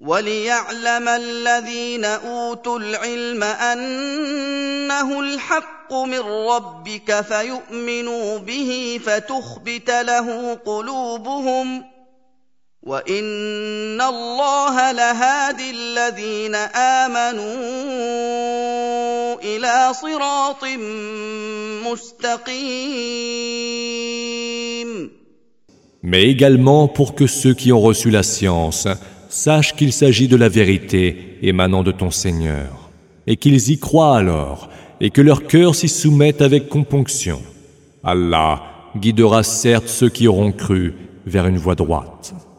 وَلِيَعْلَمَ الَّذِينَ أُوتُوا الْعِلْمَ أَنَّهُ الْحَقُّ مِنْ رَبِّكَ فَيُؤْمِنُوا بِهِ فَتُخْبِتَ لَهُ قُلُوبُهُمْ وَإِنَّ اللَّهَ لَهَادِي الَّذِينَ آمَنُوا إِلَىٰ صِرَاطٍ مُّسْتَقِيمٍ. Mais également pour que ceux qui ont reçu la science sachent qu'il s'agit de la vérité émanant de ton Seigneur, et qu'ils y croient alors, et que leur cœur s'y soumette avec componction. Allah guidera certes ceux qui auront cru vers une voie droite.